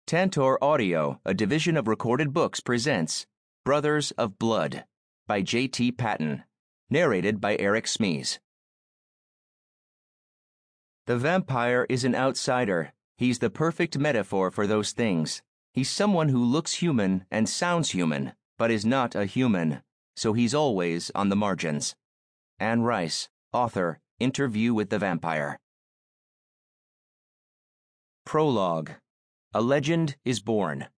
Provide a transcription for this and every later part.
Tantor Audio, a division of Recorded Books, presents Brothers of Blood by J.T. Patton, narrated by Eric Smees. The vampire is an outsider. He's the perfect metaphor for those things. He's someone who looks human and sounds human, but is not a human, so he's always on the margins. Anne Rice, author, Interview with the Vampire. Prologue. A Legend is Born.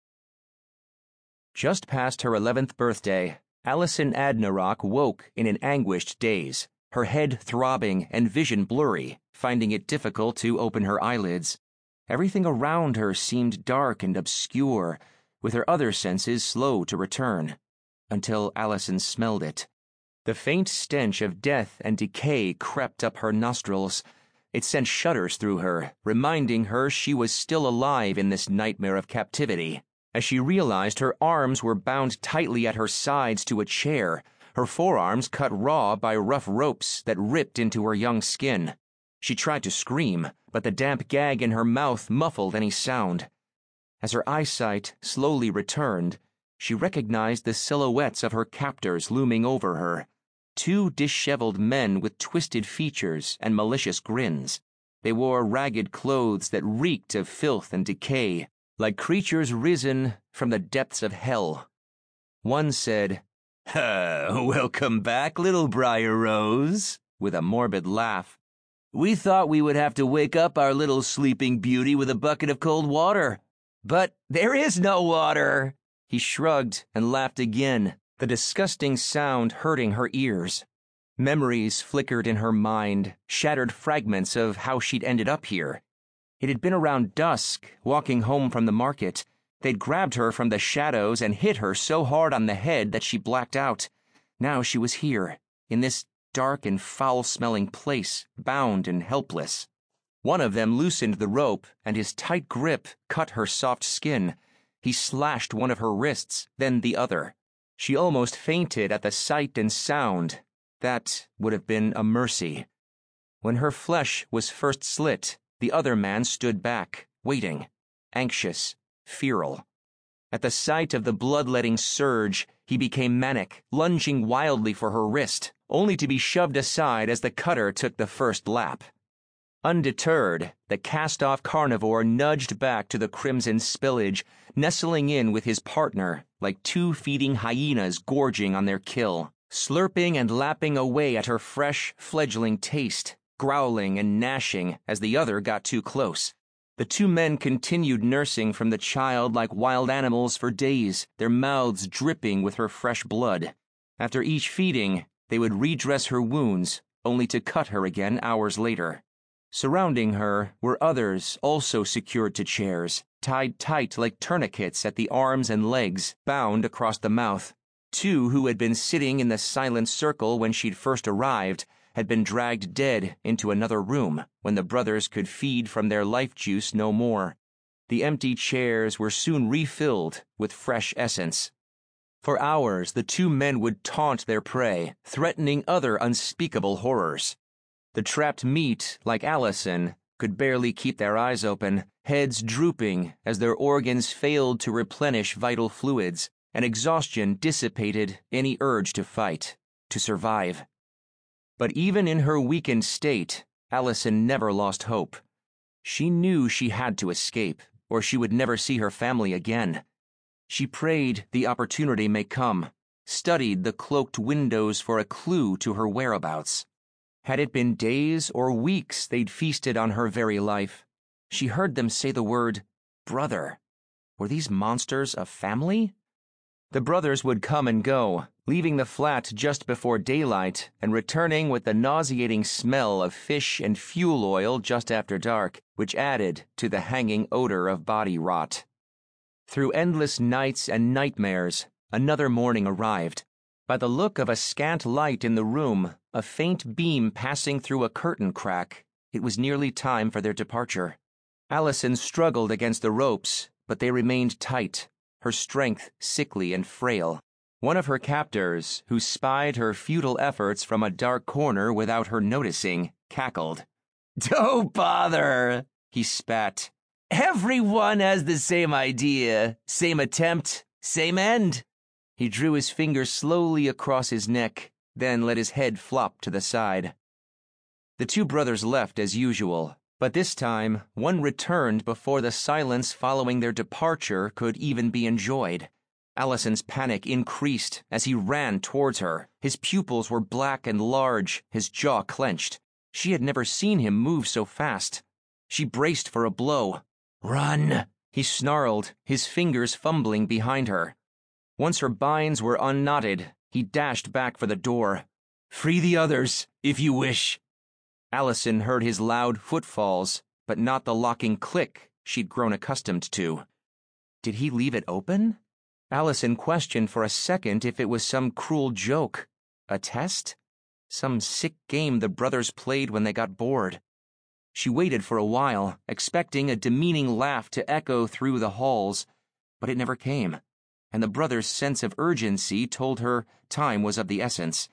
Just past her 11th birthday, Allison Adnarok woke in an anguished daze, her head throbbing and vision blurry, finding it difficult to open her eyelids. Everything around her seemed dark and obscure, with her other senses slow to return, until Allison smelled it. The faint stench of death and decay crept up her nostrils. It sent shudders through her, reminding her she was still alive in this nightmare of captivity. As she realized her arms were bound tightly at her sides to a chair, her forearms cut raw by rough ropes that ripped into her young skin. She tried to scream, but the damp gag in her mouth muffled any sound. As her eyesight slowly returned, she recognized the silhouettes of her captors looming over her. Two disheveled men with twisted features and malicious grins. They wore ragged clothes that reeked of filth and decay, like creatures risen from the depths of hell. One said, "Welcome back, little Briar Rose," with a morbid laugh. "We thought we would have to wake up our little sleeping beauty with a bucket of cold water. But there is no water." He shrugged and laughed again, the disgusting sound hurting her ears. Memories flickered in her mind, shattered fragments of how she'd ended up here. It had been around dusk, walking home from the market. They'd grabbed her from the shadows and hit her so hard on the head that she blacked out. Now she was here, in this dark and foul-smelling place, bound and helpless. One of them loosened the rope, and his tight grip cut her soft skin. He slashed one of her wrists, then the other. She almost fainted at the sight and sound. That would have been a mercy. When her flesh was first slit, the other man stood back, waiting, anxious, feral. At the sight of the bloodletting surge, he became manic, lunging wildly for her wrist, only to be shoved aside as the cutter took the first lap. Undeterred, the cast-off carnivore nudged back to the crimson spillage, nestling in with his partner like two feeding hyenas gorging on their kill, slurping and lapping away at her fresh, fledgling taste, growling and gnashing as the other got too close. The two men continued nursing from the child like wild animals for days, their mouths dripping with her fresh blood. After each feeding, they would redress her wounds, only to cut her again hours later. Surrounding her were others also secured to chairs, tied tight like tourniquets at the arms and legs, bound across the mouth. Two who had been sitting in the silent circle when she'd first arrived had been dragged dead into another room when the brothers could feed from their life juice no more. The empty chairs were soon refilled with fresh essence. For hours, the two men would taunt their prey, threatening other unspeakable horrors. The trapped meat, like Allison, could barely keep their eyes open, heads drooping as their organs failed to replenish vital fluids, and exhaustion dissipated any urge to fight, to survive. But even in her weakened state, Allison never lost hope. She knew she had to escape, or she would never see her family again. She prayed the opportunity may come, studied the cloaked windows for a clue to her whereabouts. Had it been days or weeks they'd feasted on her very life? She heard them say the word, brother. Were these monsters a family? The brothers would come and go, leaving the flat just before daylight and returning with the nauseating smell of fish and fuel oil just after dark, which added to the hanging odor of body rot. Through endless nights and nightmares, another morning arrived. By the look of a scant light in the room, a faint beam passing through a curtain crack, it was nearly time for their departure. Allison struggled against the ropes, but they remained tight, her strength sickly and frail. One of her captors, who spied her futile efforts from a dark corner without her noticing, cackled. "Don't bother," he spat. Everyone has the same idea, same attempt, same end. He drew his finger slowly across his neck, then let his head flop to the side. The two brothers left as usual, but this time one returned before the silence following their departure could even be enjoyed. Allison's panic increased as he ran towards her. His pupils were black and large, his jaw clenched. She had never seen him move so fast. She braced for a blow. "Run!" he snarled, his fingers fumbling behind her. Once her binds were unknotted, he dashed back for the door. "Free the others, if you wish." Allison heard his loud footfalls, but not the locking click she'd grown accustomed to. Did he leave it open? Allison questioned for a second if it was some cruel joke. A test? Some sick game the brothers played when they got bored. She waited for a while, expecting a demeaning laugh to echo through the halls, but it never came, and the brothers' sense of urgency told her time was of the essence.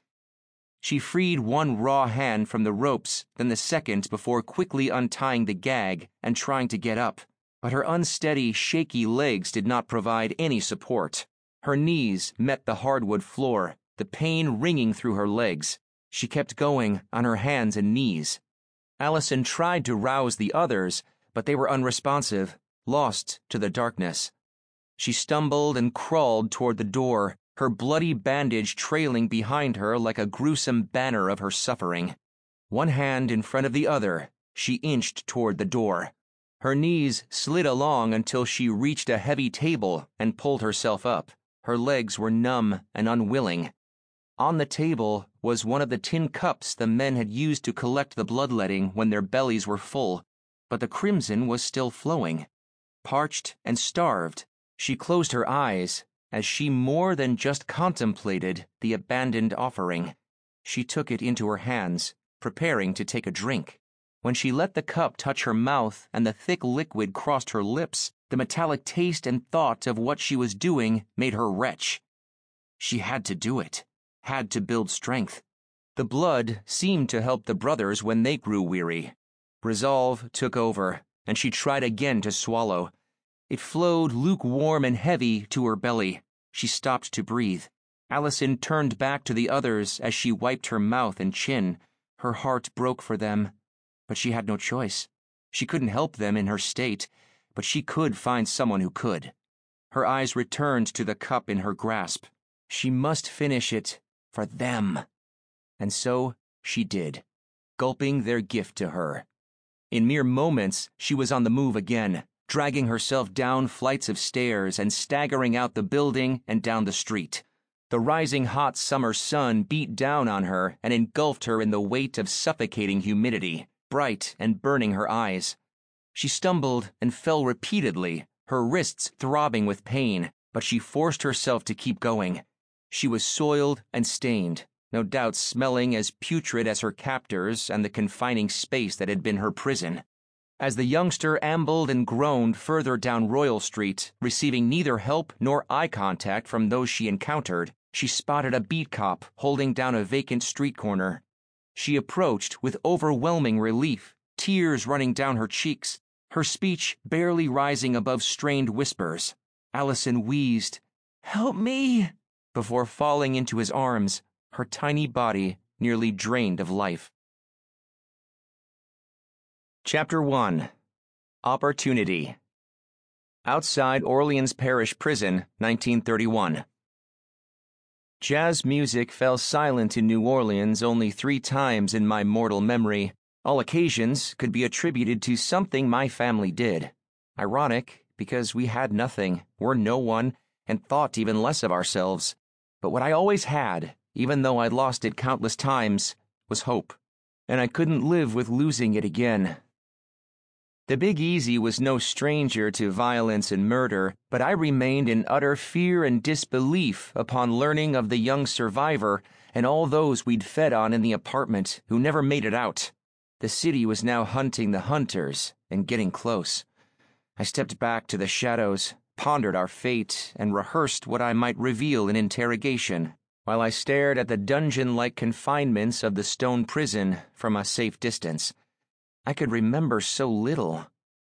She freed one raw hand from the ropes, then the second before quickly untying the gag and trying to get up. But her unsteady, shaky legs did not provide any support. Her knees met the hardwood floor, the pain ringing through her legs. She kept going on her hands and knees. Allison tried to rouse the others, but they were unresponsive, lost to the darkness. She stumbled and crawled toward the door, her bloody bandage trailing behind her like a gruesome banner of her suffering. One hand in front of the other, she inched toward the door. Her knees slid along until she reached a heavy table and pulled herself up. Her legs were numb and unwilling. On the table was one of the tin cups the men had used to collect the bloodletting when their bellies were full, but the crimson was still flowing. Parched and starved, she closed her eyes as she more than just contemplated the abandoned offering. She took it into her hands, preparing to take a drink. When she let the cup touch her mouth and the thick liquid crossed her lips, the metallic taste and thought of what she was doing made her retch. She had to do it, had to build strength. The blood seemed to help the brothers when they grew weary. Resolve took over, and she tried again to swallow. It flowed lukewarm and heavy to her belly. She stopped to breathe. Allison turned back to the others as she wiped her mouth and chin. Her heart broke for them. But she had no choice. She couldn't help them in her state, but she could find someone who could. Her eyes returned to the cup in her grasp. She must finish it for them. And so she did, gulping their gift to her. In mere moments, she was on the move again, dragging herself down flights of stairs and staggering out the building and down the street. The rising hot summer sun beat down on her and engulfed her in the weight of suffocating humidity, bright and burning her eyes. She stumbled and fell repeatedly, her wrists throbbing with pain, but she forced herself to keep going. She was soiled and stained, no doubt smelling as putrid as her captors and the confining space that had been her prison. As the youngster ambled and groaned further down Royal Street, receiving neither help nor eye contact from those she encountered, she spotted a beat cop holding down a vacant street corner. She approached with overwhelming relief, tears running down her cheeks, her speech barely rising above strained whispers. Allison wheezed, "Help me," before falling into his arms, her tiny body nearly drained of life. Chapter 1. Opportunity. Outside Orleans Parish Prison, 1931. Jazz music fell silent in New Orleans only 3 times in my mortal memory. All occasions could be attributed to something my family did. Ironic, because we had nothing, were no one, and thought even less of ourselves. But what I always had, even though I'd lost it countless times, was hope. And I couldn't live with losing it again. The Big Easy was no stranger to violence and murder, but I remained in utter fear and disbelief upon learning of the young survivor and all those we'd fed on in the apartment who never made it out. The city was now hunting the hunters and getting close. I stepped back to the shadows, pondered our fate, and rehearsed what I might reveal in interrogation, while I stared at the dungeon-like confinements of the stone prison from a safe distance. I could remember so little.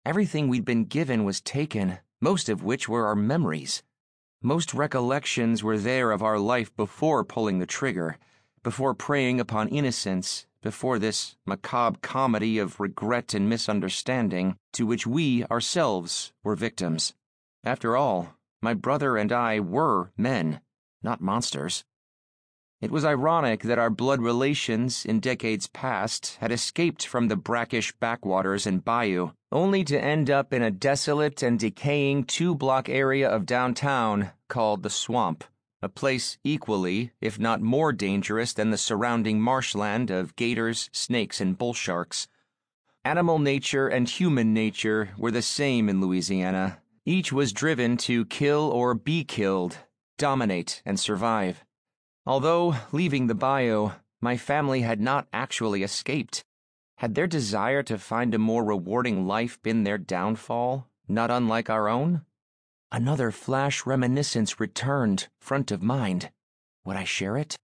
Everything we'd been given was taken, most of which were our memories. Most recollections were there of our life before pulling the trigger, before preying upon innocence, before this macabre comedy of regret and misunderstanding to which we ourselves were victims. After all, my brother and I were men, not monsters. It was ironic that our blood relations in decades past had escaped from the brackish backwaters and bayou, only to end up in a desolate and decaying 2-block area of downtown called the Swamp, a place equally, if not more dangerous than the surrounding marshland of gators, snakes, and bull sharks. Animal nature and human nature were the same in Louisiana. Each was driven to kill or be killed, dominate and survive. Although, leaving the bayou, my family had not actually escaped. Had their desire to find a more rewarding life been their downfall, not unlike our own? Another flash reminiscence returned, front of mind. Would I share it?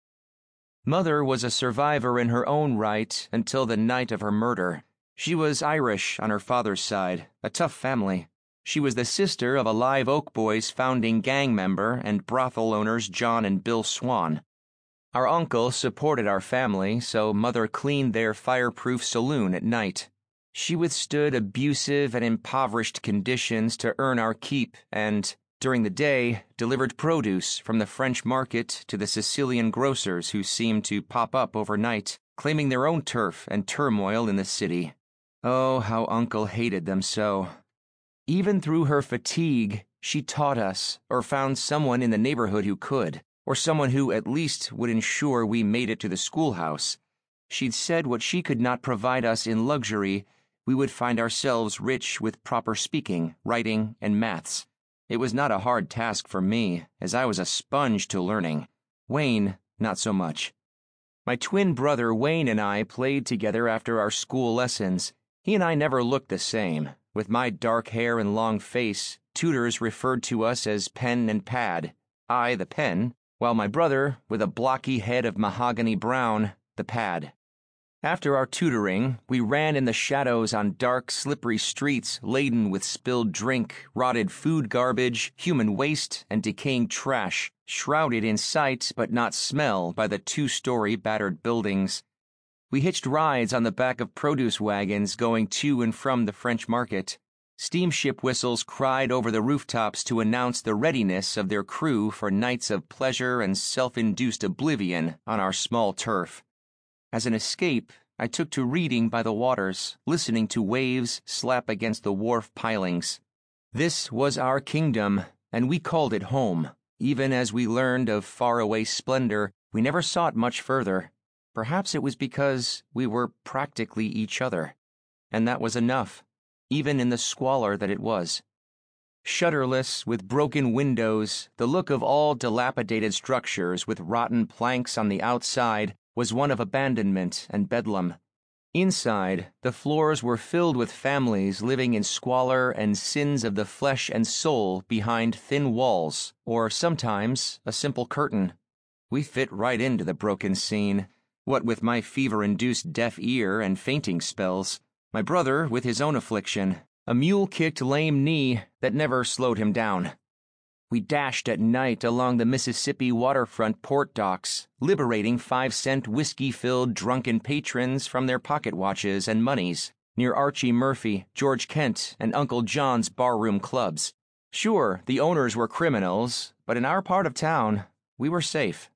Mother was a survivor in her own right until the night of her murder. She was Irish on her father's side, a tough family. She was the sister of a Live Oak Boys founding gang member and brothel owners John and Bill Swan. Our uncle supported our family, so Mother cleaned their fireproof saloon at night. She withstood abusive and impoverished conditions to earn our keep and, during the day, delivered produce from the French market to the Sicilian grocers who seemed to pop up overnight, claiming their own turf and turmoil in the city. Oh, how Uncle hated them so. Even through her fatigue, she taught us, or found someone in the neighborhood who could, or someone who at least would ensure we made it to the schoolhouse. She'd said what she could not provide us in luxury, we would find ourselves rich with proper speaking, writing, and maths. It was not a hard task for me, as I was a sponge to learning. Wayne, not so much. My twin brother Wayne and I played together after our school lessons. He and I never looked the same. With my dark hair and long face, tutors referred to us as Pen and Pad, I the pen, while my brother, with a blocky head of mahogany brown, the pad. After our tutoring, we ran in the shadows on dark, slippery streets laden with spilled drink, rotted food garbage, human waste, and decaying trash, shrouded in sight but not smell by the 2-story battered buildings. We hitched rides on the back of produce wagons going to and from the French market. Steamship whistles cried over the rooftops to announce the readiness of their crew for nights of pleasure and self-induced oblivion on our small turf. As an escape, I took to reading by the waters, listening to waves slap against the wharf pilings. This was our kingdom, and we called it home. Even as we learned of faraway splendor, we never sought much further. Perhaps it was because we were practically each other, and that was enough, even in the squalor that it was. Shutterless, with broken windows, the look of all dilapidated structures with rotten planks on the outside was one of abandonment and bedlam. Inside, the floors were filled with families living in squalor and sins of the flesh and soul behind thin walls, or sometimes a simple curtain. We fit right into the broken scene. What with my fever-induced deaf ear and fainting spells, my brother with his own affliction, a mule-kicked lame knee that never slowed him down. We dashed at night along the Mississippi waterfront port docks, liberating 5-cent whiskey-filled drunken patrons from their pocket watches and moneys, near Archie Murphy, George Kent, and Uncle John's barroom clubs. Sure, the owners were criminals, but in our part of town, we were safe.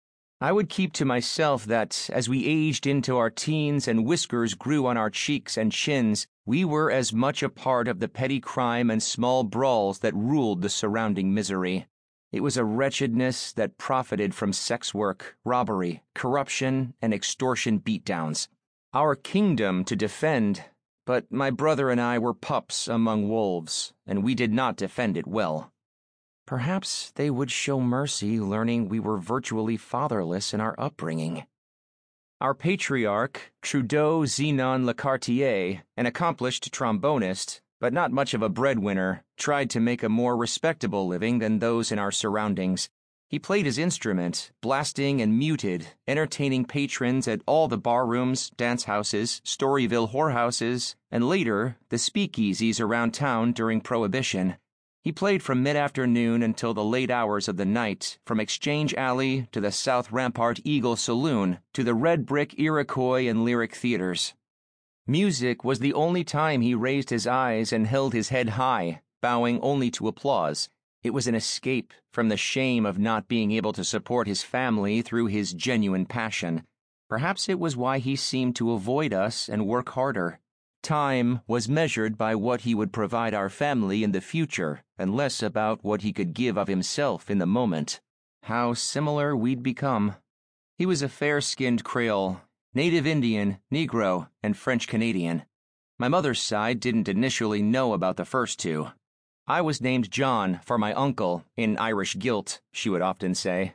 I would keep to myself that, as we aged into our teens and whiskers grew on our cheeks and chins, we were as much a part of the petty crime and small brawls that ruled the surrounding misery. It was a wretchedness that profited from sex work, robbery, corruption, and extortion beatdowns. Our kingdom to defend, but my brother and I were pups among wolves, and we did not defend it well. Perhaps they would show mercy learning we were virtually fatherless in our upbringing. Our patriarch, Trudeau Zenon Lecartier, an accomplished trombonist, but not much of a breadwinner, tried to make a more respectable living than those in our surroundings. He played his instrument, blasting and muted, entertaining patrons at all the barrooms, dance houses, Storyville whorehouses, and later, the speakeasies around town during Prohibition. He played from mid-afternoon until the late hours of the night, from Exchange Alley to the South Rampart Eagle Saloon to the Red Brick Iroquois and Lyric Theaters. Music was the only time he raised his eyes and held his head high, bowing only to applause. It was an escape from the shame of not being able to support his family through his genuine passion. Perhaps it was why he seemed to avoid us and work harder. Time was measured by what he would provide our family in the future, and less about what he could give of himself in the moment. How similar we'd become. He was a fair-skinned Creole, Native Indian, Negro, and French-Canadian. My mother's side didn't initially know about the first two. I was named John for my uncle, in Irish guilt, she would often say.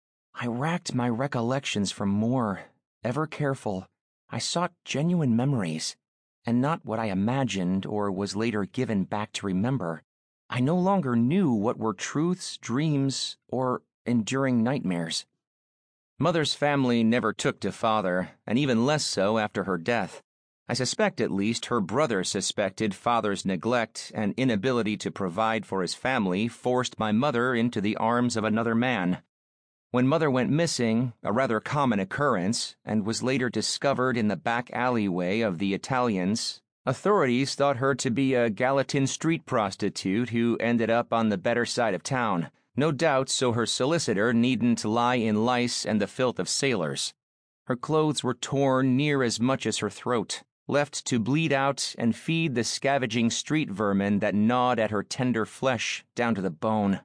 I racked my recollections for more. Ever careful, I sought genuine memories, and not what I imagined or was later given back to remember. I no longer knew what were truths, dreams, or enduring nightmares. Mother's family never took to Father, and even less so after her death. I suspect at least her brother suspected Father's neglect and inability to provide for his family forced my mother into the arms of another man. When Mother went missing, a rather common occurrence, and was later discovered in the back alleyway of the Italians, authorities thought her to be a Gallatin Street prostitute who ended up on the better side of town, no doubt so her solicitor needn't lie in lice and the filth of sailors. Her clothes were torn near as much as her throat, left to bleed out and feed the scavenging street vermin that gnawed at her tender flesh down to the bone.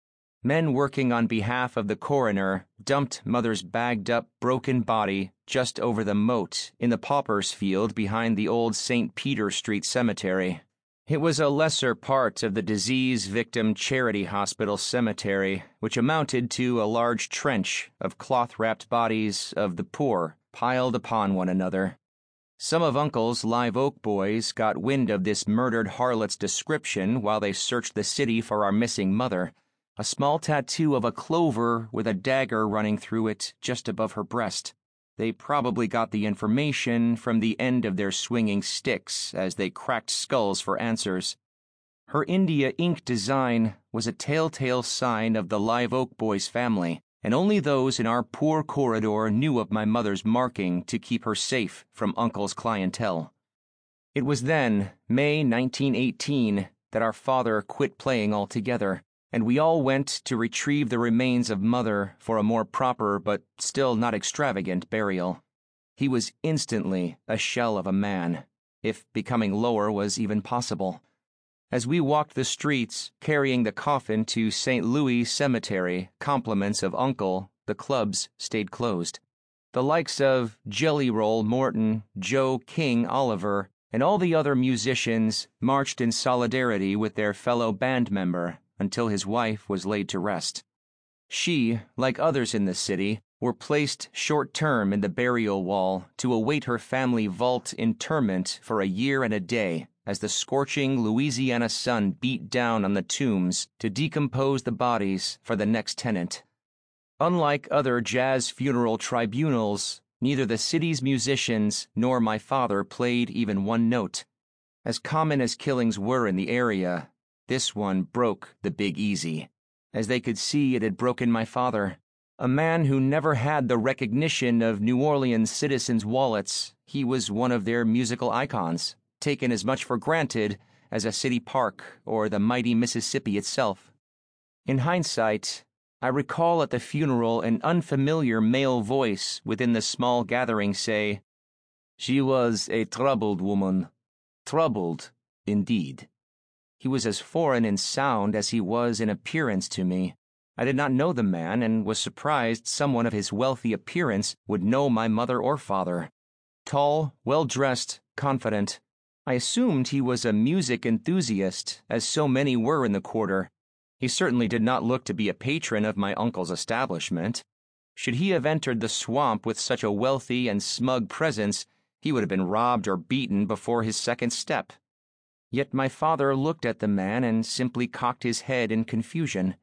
Men working on behalf of the coroner dumped Mother's bagged-up, broken body just over the moat in the paupers' field behind the old St. Peter Street Cemetery. It was a lesser part of the disease victim charity hospital cemetery, which amounted to a large trench of cloth-wrapped bodies of the poor piled upon one another. Some of Uncle's Live Oak boys got wind of this murdered harlot's description while they searched the city for our missing mother, a small tattoo of a clover with a dagger running through it just above her breast. They probably got the information from the end of their swinging sticks as they cracked skulls for answers. Her India ink design was a telltale sign of the Live Oak boys' family, and only those in our poor corridor knew of my mother's marking to keep her safe from Uncle's clientele. It was then, May 1918, that our father quit playing altogether, and we all went to retrieve the remains of Mother for a more proper but still not extravagant burial. He was instantly a shell of a man, if becoming lower was even possible. As we walked the streets, carrying the coffin to St. Louis Cemetery, compliments of Uncle, the clubs stayed closed. The likes of Jelly Roll Morton, Joe King Oliver, and all the other musicians marched in solidarity with their fellow band member until his wife was laid to rest. She, like others in the city, were placed short-term in the burial wall to await her family vault interment for a year and a day, as the scorching Louisiana sun beat down on the tombs to decompose the bodies for the next tenant. Unlike other jazz funeral tribunals, neither the city's musicians nor my father played even one note. As common as killings were in the area, this one broke the Big Easy. As they could see, it had broken my father. A man who never had the recognition of New Orleans citizens' wallets, he was one of their musical icons, taken as much for granted as a city park or the mighty Mississippi itself. In hindsight, I recall at the funeral an unfamiliar male voice within the small gathering say, "She was a troubled woman. Troubled, indeed." He was as foreign in sound as he was in appearance to me. I did not know the man and was surprised someone of his wealthy appearance would know my mother or father. Tall, well-dressed, confident. I assumed he was a music enthusiast, as so many were in the quarter. He certainly did not look to be a patron of my uncle's establishment. Should he have entered the swamp with such a wealthy and smug presence, he would have been robbed or beaten before his second step. Yet my father looked at the man and simply cocked his head in confusion.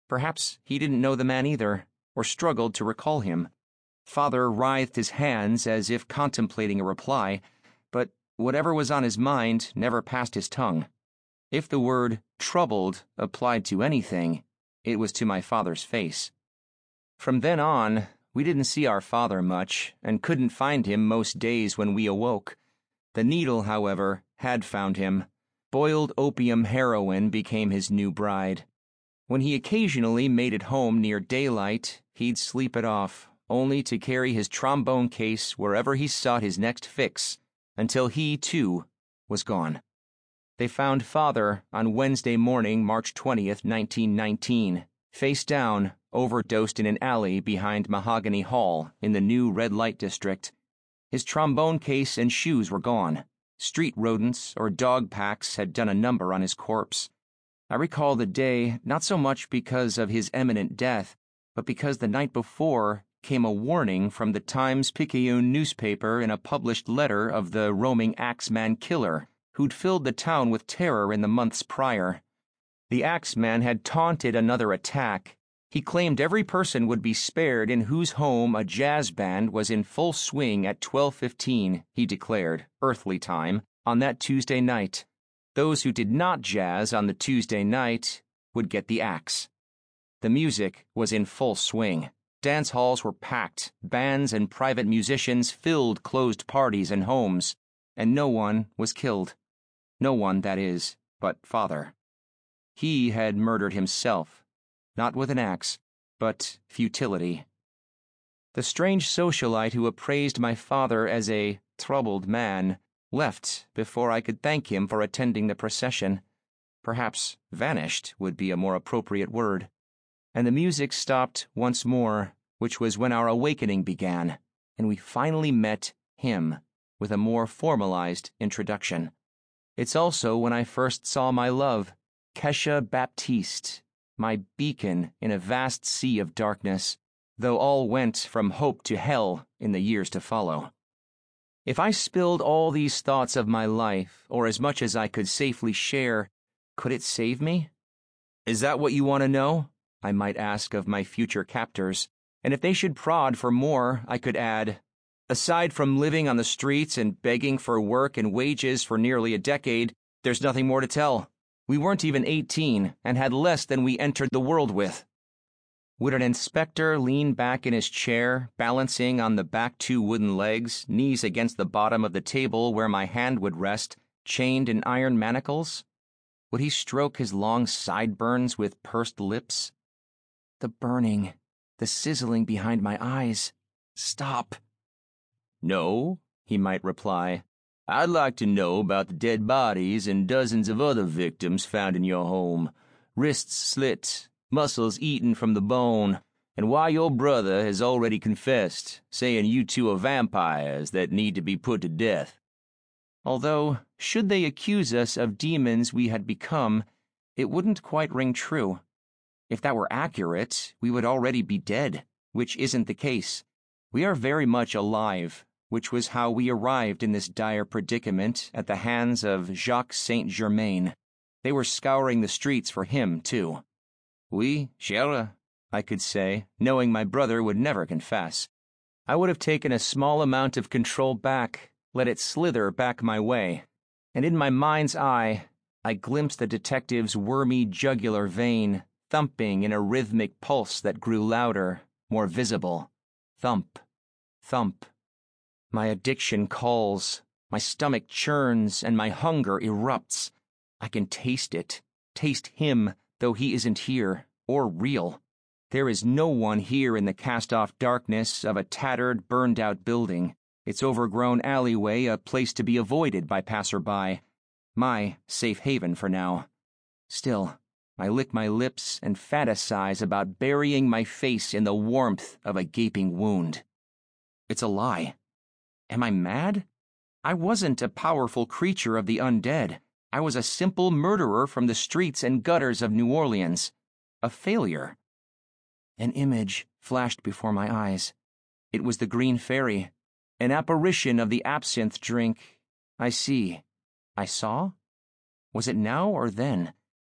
Perhaps he didn't know the man either, or struggled to recall him. Father writhed his hands as if contemplating a reply, but whatever was on his mind never passed his tongue. If the word troubled applied to anything, it was to my father's face. From then on, we didn't see our father much, and couldn't find him most days when we awoke. The needle, however, had found him. Boiled opium heroin became his new bride. When he occasionally made it home near daylight, he'd sleep it off, only to carry his trombone case wherever he sought his next fix, until he, too, was gone. They found Father on Wednesday morning, March 20th, 1919, face down, overdosed in an alley behind Mahogany Hall in the new red light district. His trombone case and shoes were gone. Street rodents or dog packs had done a number on his corpse. I recall the day not so much because of his imminent death, but because the night before came a warning from the Times-Picayune newspaper in a published letter of the roaming Axeman killer who'd filled the town with terror in the months prior. The Axeman had taunted another attack. He claimed every person would be spared in whose home a jazz band was in full swing at 12:15, he declared, earthly time, on that Tuesday night. Those who did not jazz on the Tuesday night would get the axe. The music was in full swing. Dance halls were packed, bands and private musicians filled closed parties and homes, and no one was killed. No one, that is, but Father. He had murdered himself, not with an axe, but futility. The strange socialite who appraised my father as a troubled man left before I could thank him for attending the procession. Perhaps vanished would be a more appropriate word. And the music stopped once more, which was when our awakening began, and we finally met him with a more formalized introduction. It's also when I first saw my love, Kesha Baptiste, my beacon in a vast sea of darkness, though all went from hope to hell in the years to follow. If I spilled all these thoughts of my life, or as much as I could safely share, could it save me? Is that what you want to know? I might ask of my future captors, and if they should prod for more, I could add, aside from living on the streets and begging for work and wages for nearly a decade, there's nothing more to tell. We weren't even 18 and had less than we entered the world with. Would an inspector lean back in his chair, balancing on the back two wooden legs, knees against the bottom of the table where my hand would rest, chained in iron manacles? Would he stroke his long sideburns with pursed lips? The burning, the sizzling behind my eyes. Stop. No, he might reply. I'd like to know about the dead bodies and dozens of other victims found in your home. Wrists slit, muscles eaten from the bone, and why your brother has already confessed, saying you two are vampires that need to be put to death. Although, should they accuse us of demons we had become, it wouldn't quite ring true. If that were accurate, we would already be dead, which isn't the case. We are very much alive, which was how we arrived in this dire predicament at the hands of Jacques Saint-Germain. They were scouring the streets for him, too. Oui, chere, I could say, knowing my brother would never confess. I would have taken a small amount of control back, let it slither back my way, and in my mind's eye, I glimpsed the detective's wormy jugular vein thumping in a rhythmic pulse that grew louder, more visible. Thump, thump. My addiction calls, my stomach churns, and my hunger erupts. I can taste it, taste him, though he isn't here, or real. There is no one here in the cast-off darkness of a tattered, burned-out building, its overgrown alleyway a place to be avoided by passerby. My safe haven for now. Still, I lick my lips and fantasize about burying my face in the warmth of a gaping wound. It's a lie. Am I mad? I wasn't a powerful creature of the undead. I was a simple murderer from the streets and gutters of New Orleans. A failure. An image flashed before my eyes. It was the Green Fairy, an apparition of the absinthe drink. I see. I saw? Was it now or then?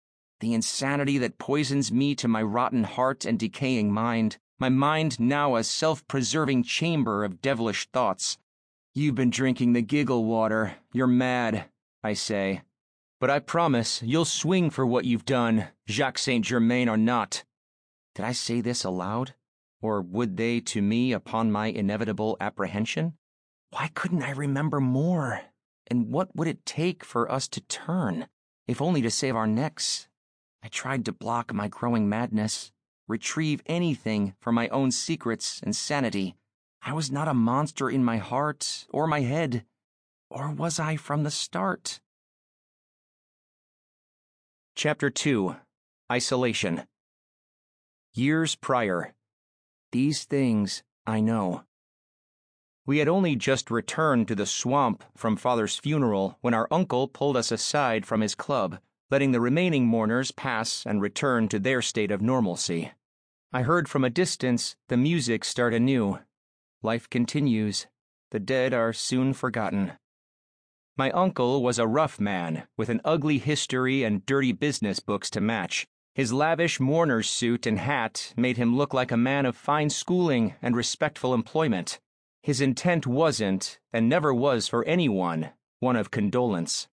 The insanity that poisons me to my rotten heart and decaying mind, my mind now a self-preserving chamber of devilish thoughts. You've been drinking the giggle water. You're mad, I say. But I promise you'll swing for what you've done, Jacques Saint Germain or not. Did I say this aloud? Or would they to me upon my inevitable apprehension? Why couldn't I remember more? And what would it take for us to turn, if only to save our necks? I tried to block my growing madness, retrieve anything for my own secrets and sanity. I was not a monster in my heart or my head. Or was I from the start? Chapter 2. Isolation. Years prior. These things I know. We had only just returned to the swamp from Father's funeral when our uncle pulled us aside from his club, letting the remaining mourners pass and return to their state of normalcy. I heard from a distance the music start anew. Life continues. The dead are soon forgotten. My uncle was a rough man, with an ugly history and dirty business books to match. His lavish mourner's suit and hat made him look like a man of fine schooling and respectful employment. His intent wasn't, and never was for anyone, one of condolence.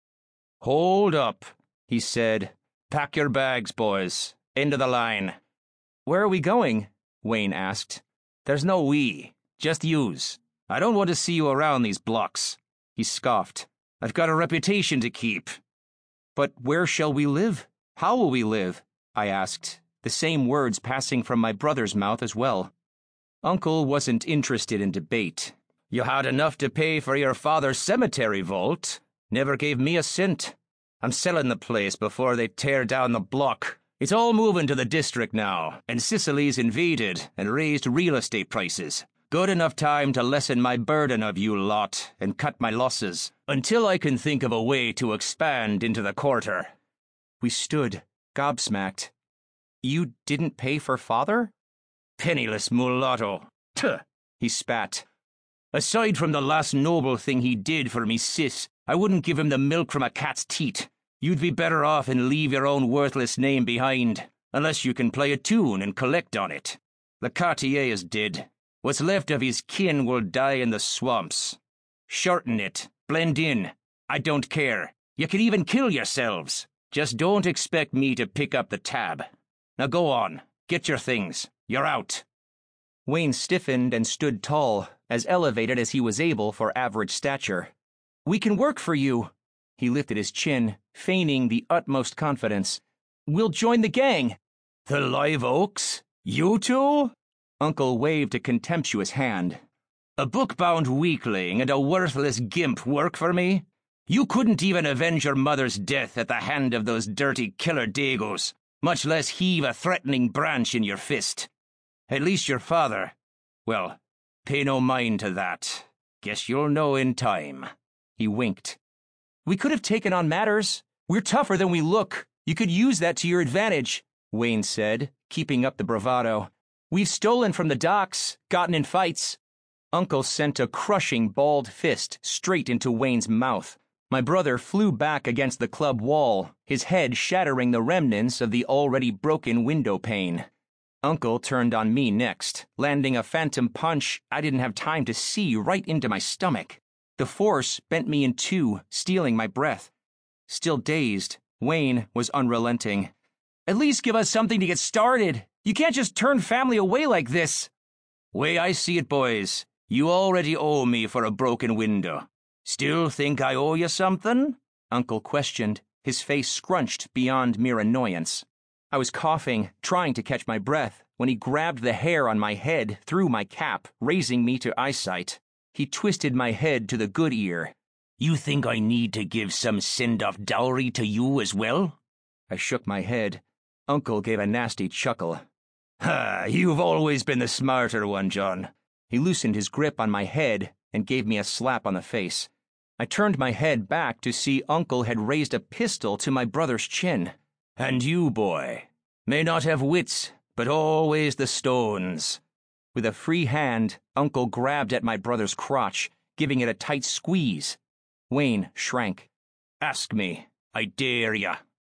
"Hold up," he said. "Pack your bags, boys. End of the line." "Where are we going?" Wayne asked. "There's no we. Just yous. I don't want to see you around these blocks." He scoffed. "I've got a reputation to keep." "But where shall we live? How will we live?" I asked, the same words passing from my brother's mouth as well. Uncle wasn't interested in debate. "You had enough to pay for your father's cemetery vault. Never gave me a cent. I'm selling the place before they tear down the block. It's all moving to the district now, and Sicily's invaded and raised real estate prices. Good enough time to lessen my burden of you lot and cut my losses, until I can think of a way to expand into the quarter." We stood, gobsmacked. "You didn't pay for Father?" "Penniless mulatto. Tuh," he spat. "Aside from the last noble thing he did for me sis, I wouldn't give him the milk from a cat's teat. You'd be better off and leave your own worthless name behind, unless you can play a tune and collect on it. Le Cartier is dead. What's left of his kin will die in the swamps. Shorten it. Blend in. I don't care. You can even kill yourselves. Just don't expect me to pick up the tab. Now go on. Get your things. You're out." Wayne stiffened and stood tall, as elevated as he was able for average stature. "We can work for you." He lifted his chin, feigning the utmost confidence. "We'll join the gang." "The Live Oaks? You two?" Uncle waved a contemptuous hand. "A book-bound weakling and a worthless gimp work for me? You couldn't even avenge your mother's death at the hand of those dirty killer Dagos, much less heave a threatening branch in your fist. At least your father. Well, pay no mind to that. Guess you'll know in time." He winked. "We could have taken on matters. We're tougher than we look. You could use that to your advantage," Wayne said, keeping up the bravado. "We've stolen from the docks, gotten in fights." Uncle sent a crushing balled fist straight into Wayne's mouth. My brother flew back against the club wall, his head shattering the remnants of the already broken window pane. Uncle turned on me next, landing a phantom punch I didn't have time to see right into my stomach. The force bent me in two, stealing my breath. Still dazed, Wayne was unrelenting. "At least give us something to get started. You can't just turn family away like this." "Way I see it, boys, you already owe me for a broken window. Still think I owe you something?" Uncle questioned, his face scrunched beyond mere annoyance. I was coughing, trying to catch my breath, when he grabbed the hair on my head through my cap, raising me to eyesight. He twisted my head to the good ear. "You think I need to give some send-off dowry to you as well?" I shook my head. Uncle gave a nasty chuckle. "Ha, you've always been the smarter one, John." He loosened his grip on my head and gave me a slap on the face. I turned my head back to see Uncle had raised a pistol to my brother's chin. "And you, boy, may not have wits, but always the stones." With a free hand, Uncle grabbed at my brother's crotch, giving it a tight squeeze. Wayne shrank. "Ask me. I dare ya."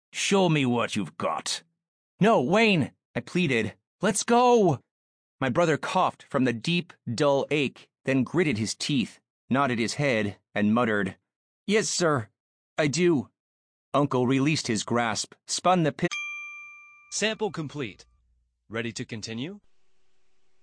Show me what you've got. No, Wayne, I pleaded. Let's go. My brother coughed from the deep, dull ache, then gritted his teeth, nodded his head, and muttered, Yes, sir, I do. Uncle released his grasp, spun the pistol. Sample complete. Ready to continue?